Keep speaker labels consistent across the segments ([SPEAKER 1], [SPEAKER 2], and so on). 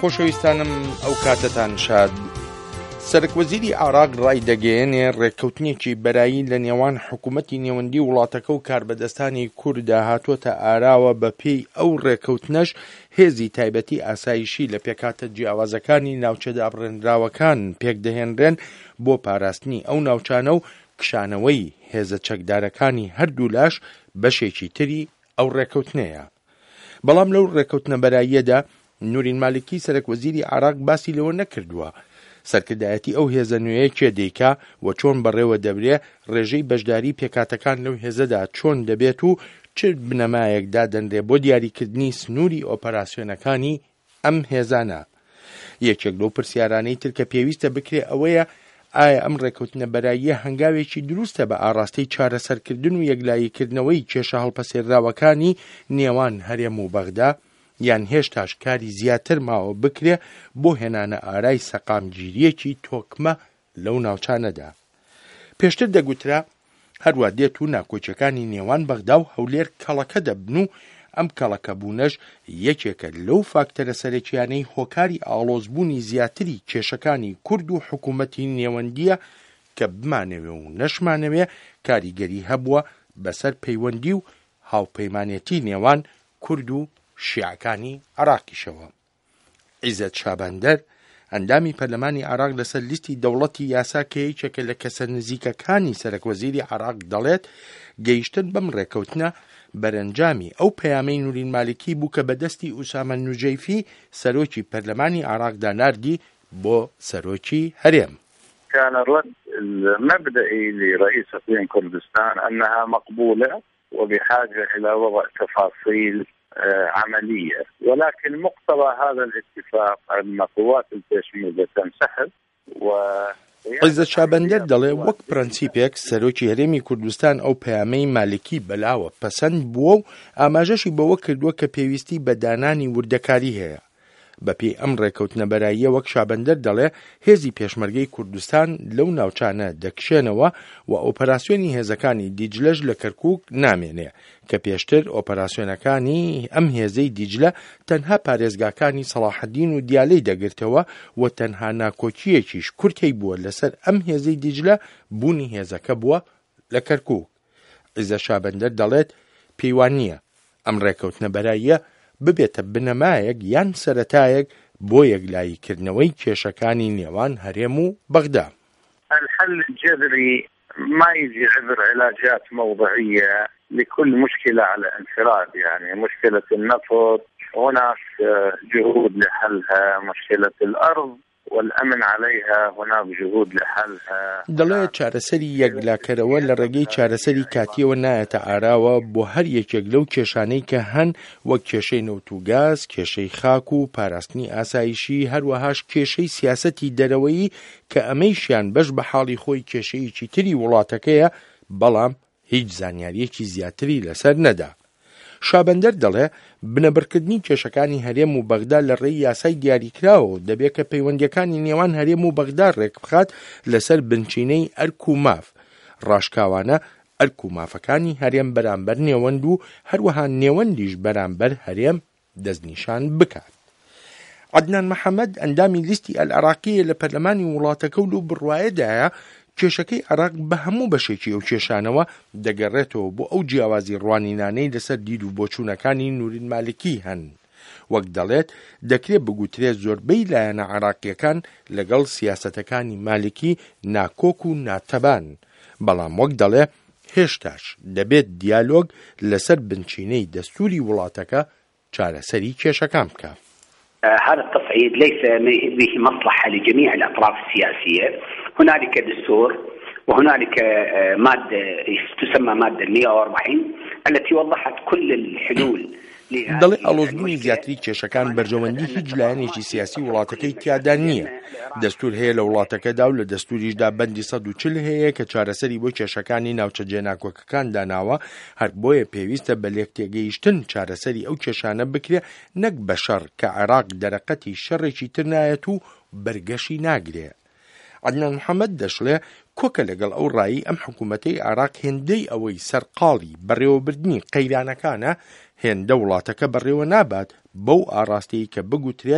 [SPEAKER 1] خۆشەویستانم ئەو کاتتان شاد. سەرکوەزیری عێراق ڕای دەگەیەنێ ڕێککەوتنێکی بەرایی لە نێوان حکوومەتی نێوەندی وڵاتەکە و کاربەدەستانی کورددا هاتووەتە ئاراوە بە پێی ئەو ڕێککەوتنەش هێزی تایبەتی ئاسایشی لە پێکاتە جیاوازەکانی ناوچەدا بڕێنراوەکان پێکدەهێنرێن بۆ پاراستنی ئەو ناوچانە و کشانەوەی هێزە چەکدارەکانی هەردوو لاش بەشێکی تری ئەو ڕێککەوتنەیە. بەڵام لەو ڕێککەوتنە بەراییەدا نورین مالکی سەرکوەزیری عێراق باسی لەوە نەکردووە سەرکردایەتی ئەو هێزە نوێیە کێ دەیکا و چۆن بەڕێوە دەبرێ ڕێژەی بەشداری پێکاتەکان لەو هێزەدا چۆن دەبێت و چ بنەمایەکدا دەنرێ بۆ دیاریکردنی سنووری ئۆپەراسیۆنەکانی ئەم هێزانە. یەکێک لەو پرسیارانەی تر کە پێویستە بکرێ ئەوەیە ئایا ئەم ڕێککەوتنە بەراییە هەنگاوێکی دروستە بە ئاڕاستەی چارەسەرکردن و یەکلاییکردنەوەی کێشە هەڵپەسێراوەکانی نێوان هەرێم و بەغدا، یان هێشتاش کاری زیاتر ماوە بکرێ بۆ هێنانە ئارای سەقامگیریەکی تۆکمە لەو ناوچانەدا. پێشتر دەگوترا هەروە دێت و ناکۆچەکانی نێوان بەغدا و هەولێر کەڵەکە دەبن و ئەم کەڵەکە بوونەش یەکێکە لەو فاکتەرە سەرەکیانەی هۆکاری ئاڵۆزبوونی زیاتری کێشەکانی کورد و حکوومەتی نێوەندیە کە بمانەوێ و نەشمانەوێ کاریگەری هەبووە بەسەر پەیوەندی و هاوپەیمانێتی نێوان کورد و شیعەکانی عێراقیشەوە. عیزەت شابەندەر ئەندامی پەرلەمانی عێراق لەسەر لیستی دەوڵەتی یاسا کە یەکێکە لە کەسە نزیکەکانی سەرکوەزیری عێراق دەڵێت گەیشتن بەم ڕێککەوتنە بەرەنجامی ئەو پەیامەی نورین مالکی بوو کە بەدەستی ئوسامە نوجەیفی سەرۆکی پەرلەمانی عێراقدا ناردی بۆ سەرۆکی هەرێم.
[SPEAKER 2] كان الرد المبدئي لرئيس اقليم كردستان انها مقبوله وبحاجه الى وضع تفاصيل عمليه، ولكن مقتضى هذا الاتفاق ان قوات البيشمركه تنسحب و
[SPEAKER 1] عیزەت شابەندەر دەڵێ وەک پرەنسیپێک سەرۆکی هەرێمی کوردستان ئەو پەیامەی مالکی بەلاوە پەسەند بووە و ئاماژەشی بەوە کردووە کە پێویستی بە دانانی وردەکاری هەیە. بەپێی ئەم ڕێککەوتنە بەراییە وەک شابەندەر دەڵێ هێزی پێشمەرگەی کوردستان لەو ناوچانە دەکشێنەوە و ئۆپەراسیۆنی هێزەکانی دیجلەش لە کەرکووک نامێنێ کە پێشتر ئۆپەراسیۆنەکانی ئەم هێزەی دیجلە تەنها پارێزگاکانی سەلاحەدین و دیالەی دەگرتەوە و تەنها ناکۆچیەکیش کورتەی بووە لەسەر ئەم هێزەی دیجلە بوونی هێزەکە بووە لە کەرکووک. عیزەت شابەندەر دەڵێت پەیوان نییە ئەم ڕێککەوتنە بەراییە ببێتە بنەمایەک یان سەرەتایەک بۆ یەکلاییکردنەوەی کێشەکانی نێوان هەرێم و بەغدا.
[SPEAKER 2] الحل الجذري ما يجي عبر علاجات موضعية لكل مشكلة على انفراد، يعني مشكلة النفط هناك جهود لحلها، مشكلة الأرض والأمن عليها هناك جهود لحلها.
[SPEAKER 1] دەڵێت چارەسەری یەکلاکەرەوە لە ڕێگەی چارەسەری کاتیەوە نایەتە ئاراوە بۆ هەر یەکێک لەو کێشانەی کە هەن وەک کێشەی نەوت و گاز، کێشەی خاک و پاراستنی ئاسایشی، هەروەهاش کێشەی سیاسەتی دەرەوەیی کە ئەمەیشیان بەش بە حاڵی خۆی کێشەیەکی تری وڵاتەکەیە بەڵام هیچ زانیاریەکی زیاتری لەسەر نەدا. شابەندەر دەڵێ بنەبڕکردنی کێشەکانی هەرێم و بەغدا لە ڕێی یاسای دیاریکراوە دەبێت کە پەیوەندیەکانی نێوان هەرێم و بەغدا ڕێک بخات لەسەر بنچینەی ئەرک و ماف، ڕاشکاوانە ئەرک و مافەکانی هەرێم بەرامبەر نێوەند و هەروەها نێوەندیش بەرامبەر هەرێم دەستنیشان بکات. عەدنان محەممەد ئەندامی لیستی ئەلعێراقیە لە پەرلەمانی وڵاتەکە و لەو بڕوایەدایە کێشەکەی عێراق بە هەموو بەشێکی ئەو کێشانەوە دەگەڕێتەوە بۆ ئەو جیاوازی ڕوانینانەی لەسەر دید و بۆچوونەکانی نورین مالکی هەن. وەک دەڵێت دەکرێت بگوترێت زۆربەی لایەنە عێراقیەکان لەگەڵ سیاسەتەکانی مالکی ناکۆک و ناتەبان، بەڵام وەک دەڵێ هێشتاش دەبێت دیالۆگ لەسەر بنچینەی دەستوری وڵاتەکە چارەسەری کێشەکان بکات.
[SPEAKER 3] هذا التصعيد ليس به مصلحة لجميع الأطراف السياسية. هنالك دستور وهنالك مادة تسمى مادة 140 التي وضحت كل الحلول.
[SPEAKER 1] دەڵێ ئاڵۆزبوونی زیاتری کێشەکان بەرژەوەندی هیچ لایەنێکی سیاسی وڵاتەکەی تیادا نییە. دەستور هەیە لە وڵاتەکەدا و لە دەستوریشدا بەندی 140 هەیە کە چارەسەری بۆ کێشەکانی ناوچە جێناکۆکەکان داناوە، هەر بۆیە پێویستە بە لێکتێگەیشتن چارەسەری ئەو کێشانە بکرێ نەک بە شەڕ کە عێراق دەرەقەتی شەڕێکی تر نایەت و بەرگەشی ناگرێ. عەدنان محەممەد دەشڵێ کۆکە لەگەڵ ئەو ڕایی ئەم حکوومەتەی عێراق هێندەی ئەوەی سەرقاڵی بەڕێوەبردنی قەیرانەکانە هێندە وڵاتەکە بەڕێوە نابات بەو ئاڕاستەیە کە بگوترێت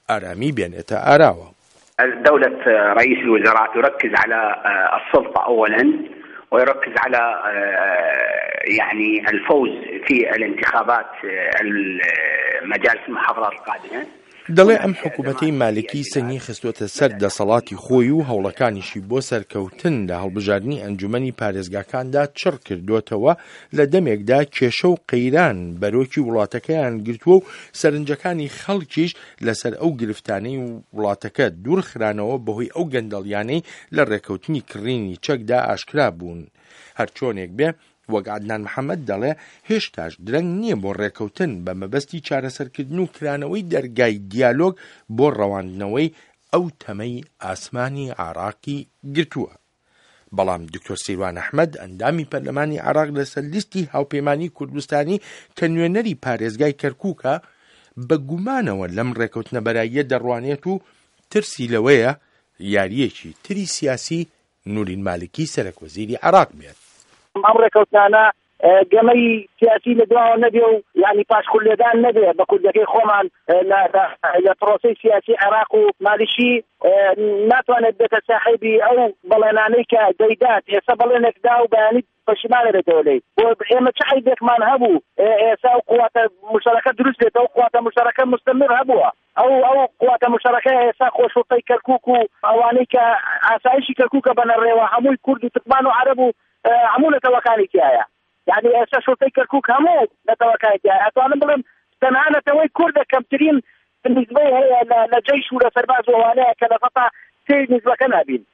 [SPEAKER 1] ئارامی بێنێتە ئاراوە.
[SPEAKER 3] دولة رئيس الوزراء يركز على السلطة أولا ويركز على يعني الفوز في الانتخابات المجالس المحافظات القادمة.
[SPEAKER 1] دەڵێ ئەم حکوومەتەی مالکی سەنگی خستووەتە سەر دەسەڵاتی خۆی و هەوڵەکانیشی بۆ سەرکەوتن لە هەڵبژاردننی ئەنجومەنی پارێزگاکاندا چڕ کردوتەوە لە دەمێکدا کێشە و قەیران بەرۆکی وڵاتەکەیان گرتووە و سەرنجەکانی خەڵکیش لەسەر ئەو گرفتانەی وڵاتەکە دوورخرانەوە بەهۆی ئەو گەندەڵیانەی لە ڕێکەوتنی کڕینی چەکدا ئاشکرا بوون. هەر چۆنێک بێ وەک عەدنان محەممەد دەڵێ هێشتاش درەنگ نییە بۆ ڕێکەوتن بە مەبەستی چارەسەرکردن و کرانەوەی دەرگای دیالۆگ بۆ ڕەواندنەوەی ئەو تەمەی ئاسمانی عێراقی گرتووە. بەڵام دکتۆر سیروان ئەحمەد ئەندامی پەرلەمانی عێراق لەسەر لیستی هاوپەیمانی کوردستانی کە نوێنەری پارێزگای کەرکووکە بە گومانەوە لەم ڕێکەوتنە بەراییە دەڕوانێت و ترسی لەوەیە یاریەکی تری سیاسی نورین مالکی سەرۆکوەزیری عێراق بێت.
[SPEAKER 4] ئەم ڕێکەوتانە گەمەی سیاسی لەدواوە نەبێ و یعنی پاشخولێدان نەبێ بە کوردەکەی خۆمان لە پرۆسەی سیاسی عێراق و مالیشی ناتوانێت بێتە ساحێبی ئەو بەڵێنانەی کە دەیدات ئێستا بەڵێنێکدا و بەیانی پەشیمانە بێتەوە لێ بۆ ئێمە چ عیبێکمان هەبوو ئێستا و قواتە مشتەرەکە دروست بێتەوە قواتە مشتەرەکە مستمر هەبووە ئەو قواتە مشتەرەکە ئێستا خۆشوەڵتەی کەرکووک و ئەوانەی کە ئاسایشی کەرکووکە بەنەڕێوە هەمووی کورد و ترکمان و عەرەب و هەموو نەتەوەکانی تایە یعنی ئێستا شوڵتەی کەرکووک هەموو نەتەوەکانی تایە ئەتوانم بڵێم تەنها نەتەوەی کوردە کەمترین نسبەی هەیە لە جەیش و لە سەرباز و ئەوانەیە کە لە فەتا سێ نسبەکە نابین.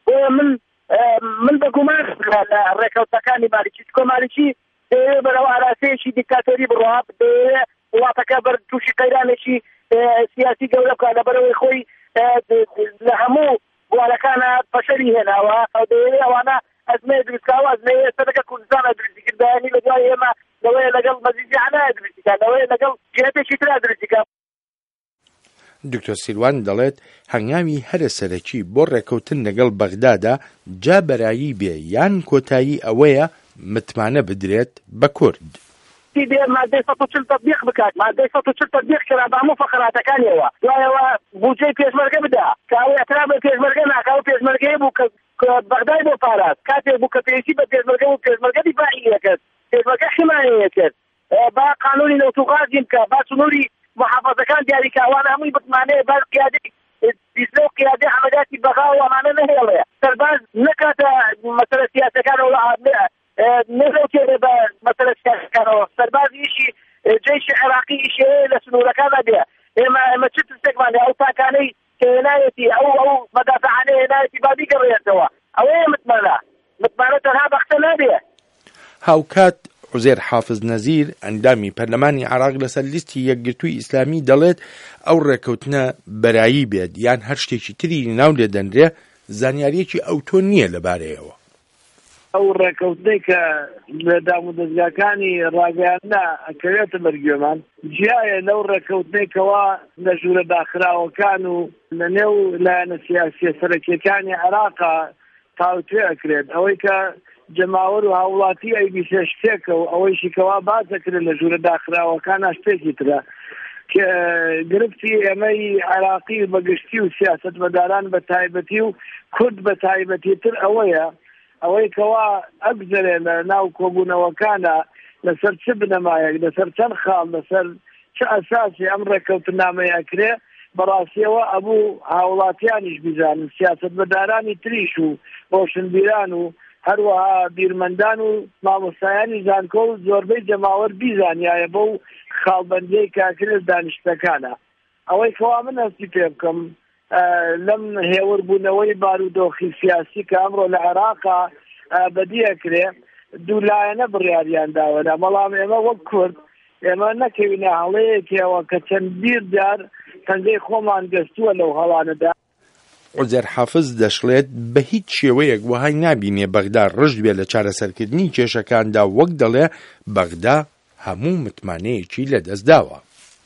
[SPEAKER 4] من بەگومان لە ڕێکەوتەکانی مالیکی مالیکی دەیەوێت بەرەو ئاراسەیەکی دیکتاتۆری بڕۆها دەیەوێت وڵاتەکە بەر تووشی قەیرانێکی سیاسی گەورە بکات لەبەرەوەی خۆی لە هەموو بوارەکانە پەشەری هێناوە دەیەوێت ئەوانە ئەزمەیە دروستکاوە ئەزمەیە سەرەکە کوردستانە دروستی بەیانی لە دوای ئێمە لەوەیە لەگەڵ مەزیدی عەنایە دروستیکات لەوەیە لەگەڵ جهەتێکی ترا دروستیکات.
[SPEAKER 1] دکتۆر سیروان دەڵێت هەنگاوی هەرە سەرەکی بۆ ڕێکەوتن لەگەڵ بەغدادا جا بەرایی بێ یان کۆتایی ئەوەیە متمانە بدرێت بە کورد.
[SPEAKER 4] مادەی 140 تطبیق بکات مادەی 140 تطبیق کرا بە هەموو فەقراتەکانیەوە دوایەوە بودجەی پێشمەرگە بدا کە ئەوەی ئەترا بە پێشمەرگە ناکاو پێشمەرگەی بوو کە بەغدای بۆ پاراست کاتێک بوو کە پێویستی بە پێشمەرگە و پێشمەرگە دیفاعیە کرد پێشمەرگە حیمایەیە کرد با قانونی نەوتوغازیم کە با سنووری محافظەکان دیاریکە ئەوانە هەمووی بتمانەیە با قیادەی بیزنە و قیادەی عەمەلیاتی بەغا و ئەمانە نەهێڵێ سەرباز نەکاتە مەسەلە سیاسەکانەوە نەڕێتێنێ بە مەسەلە سیاسەکانەوە سەربازیشی جێیشی عێراقی ئیشەیە لە سنوورەکانە بێ ئێمە چ تستێکمان ئەو تاکانەی کە هێنایەتی ئەو مەدافعانەی هێنایەتی با بیگەڕێتەوە ئەوەیە متمانە تەنها بەختە نابێ.
[SPEAKER 1] هاوکات عوزێر حافظ نەزیر ئەندامی پەرلەمانی عێراق لەسەر لیستی یەکگرتووی ئیسلامی دەڵێت ئەو ڕێکەوتنە بەرایی بێت یان هەر شتێکی تری ناو لێ دەنرێ زانیاریەکی ئەو تۆ نییە لەبارەیەوە.
[SPEAKER 5] ئەو ڕێکەوتنەی کە لە دام و دەستگاکانی ڕاگەیاندنا ئەکەوێتە بەرگوێمان جیایە لەو ڕێکەوتنێکەوە لە ژوورە داخراوەکان و لە نێو لایەنە سیاسیە سەرەکیەکانی عێراقا تاوتوێ ئەکرێت ئەوەی کە جەماوەر و هاوڵاتی ئەیبیسە شتێکە و ئەوەیشی کەوا باز ئەکرێت لە ژوورە داخراوەکانە شتێکی ترە کە گرفتی ئێمەی عێراقی بەگشتی و سیاست مەداران بە تایبەتی و کورد بە تایبەتی تر ئەوەیە ئەوەی کەوا ئەگزەرێ لە ناو کۆبوونەوەکانە لەسەر چ بنەمایەک لەسەر چەند خاڵ لەسەر چ ئەساسی ئەم ڕێکەوتنامەیەکرێ بەڕاستیەوە ئەبوو هاوڵاتیانیش بیزانن سیاست مەدارانی تریش و ڕۆشنبیران و هەروەها بیرمەندان و مامۆستایانی زانکۆ و زۆربەی جەماوەر بیزانیایە بەو خاڵبەندیەی کاکرێت دانیشتەکانە ئەوەی کەوا من هەستی پێ بکەم لەم هێوربوونەوەی بارودۆخی سیاسی کە ئەمڕۆ لە عێراقا بەدیەکرێ دوو لایەنە بڕیاریان داوەدا بەڵام ئێمە وەک کورد ئێمە نەکەوینە هەڵەیەکەوە کە چەند بیر جار تەنگەی خۆمان گەستووە لەو هەڵانەدا.
[SPEAKER 1] عوزێر حافظ دەشڵێت بە هیچ شێوەیەک وهای نابینێ بەغدا ڕژد بێت لە چارەسەرکردنی کێشەکاندا وەک دەڵێ بەغدا هەموو متمانەیەکی لەدەستداوە.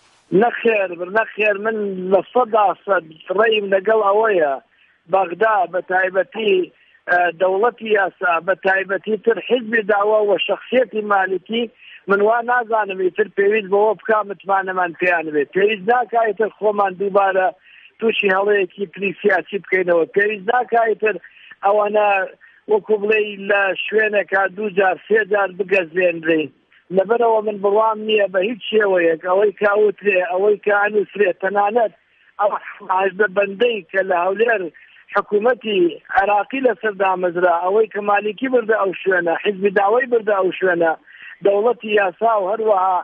[SPEAKER 5] نەخێر من لە 100% ڕێیم لەگەڵ ئەوەیە بەغدا بە تایبەتی دەوڵەتی یاسا بە تایبەتی تر حیزبی داوا و شخصیەتی مالکی من وا نازانم ئیتر پێویست بەوە بکە متمانەمان پێیان بێت پێویست ناکایتر خۆمان دووبارە تووشی هەڵەیەکی پلی سیاسی بکەینەوە پێویست ناکایتر ئەوانە وەکو بڵێ لە شوێنێکا دوو جار سێ جار بگەزێنرێن لەبەرەوە من بڕوام نییە بە هیچ شێوەیەک ئەوەی کاوترێ ئەوەی کە ئەنووسرێ تەنانەت ئەو حاجبە بەندەی کە لە هەولێر حکوومەتی عێراقی لەسەر دامەزرا ئەوەی کە مالیکی بردە ئەو شوێنە حیزبی داوای بردە ئەو شوێنە دەوڵەتی یاسا و هەروەها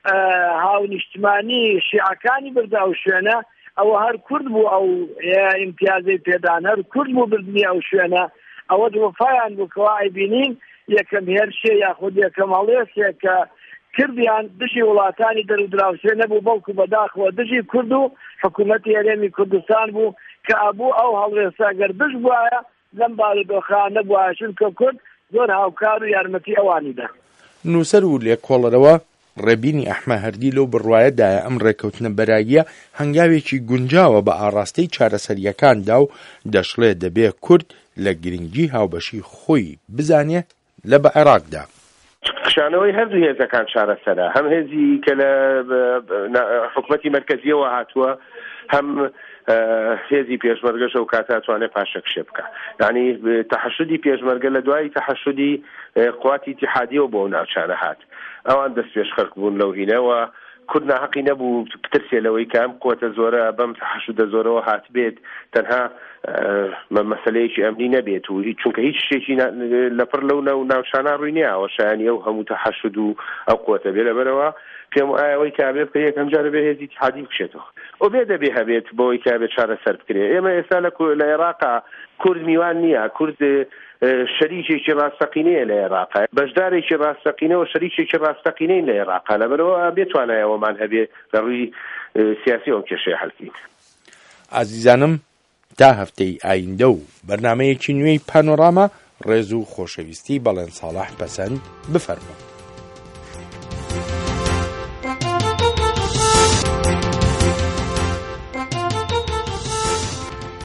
[SPEAKER 5] هاونیشتمانی شیعەکانی بردە ئەو شوێنە ئەوە هەر کورد بوو ئەو ئیمتیازەی پێدان هەر کورد بوو بردنی ئەو شوێنە ئەوە وەفایان بووکەوە ئەیبینین یەکەم هێرشێ یاخود یەکەم هەڵێسێ کە کردیان دژی وڵاتانی دەرودراوسێ نەبوو بەڵکو بەداخەوە دژی کورد و حکوومەتی هەرێمی کوردستان بوو کە ئەبوو ئەو هەڵێسا گەر دژ بووایە لەم بارودۆخە نەبووایە چونکە کورد زۆر هاوکار و یارمەتی ئەوانیدا.
[SPEAKER 1] نووسەر و لێکۆڵەرەوە ڕێبینی ئەحمە هەردی لەو بڕوایەدایە ئەم ڕێکەوتنە بەراییە هەنگاوێکی گونجاوە بە ئاڕاستەی چارەسەریەکاندا و دەشڵێ دەبێ کورد لە گرنگی هاوبەشی خۆی بزانێ لە بە عێراقدا.
[SPEAKER 6] خشانەوەی هەردوو هێزەکان چارەسەرە هەم هێزی کە لە حکوومەتی مەرکەزیەوە هاتووە هەم هێزی پێشمەرگەش و کاتاتوانێت پاشەکشێ بکە یعنی تەحەشودی پێشمەرگە لە دوای تەحەشودی قواتی اتحادیەوە بۆ ناوچانە هات ئەوان دەست پێش خەرک بوون لەو هینەوە کورد ناحەقی نەبوو بترسێ لەوەی کە ئەم قووەتە زۆرە بەم تەحەشودە زۆرەوە هات بێت تەنها مەسەلەیەکی ئەمنی نەبێت و چونکە هیچ شتێکی لەپڕ لەو ناوچانە ڕووی نییە ئەوە شایانی ئەو هەموو تەحەشود و ئەو قووەتە بێ لەبەرەوە پێم ئەوەی کابێ بکە یەکەم جارە بێ هێزی اتحادی بکشێتەوە ئەو بێ دەبێ هەبێت بۆەوەی کابێت چارەسەر بکرێ ئێمە ئێستا لە عێراقا کورد میوان نییە کورد شەریکێکی ڕاستەقینەیە لە عێراقا بەشدارێکی ڕاستەقینەوە شەریکێکی ڕاستەقینەی لە عێراقا لەبەرەوە بێتوانایەوەمان هەبێ لە ڕووی سیاسی ئەو کێشەیە هەڵکەین.
[SPEAKER 1] ئازیزانم تا هەفتەی ئایندە و بەرنامەیەکی نوێی پانۆراما ڕێز و خۆشەویستی بەڵێن ساڵح پەسەند بفەرموو.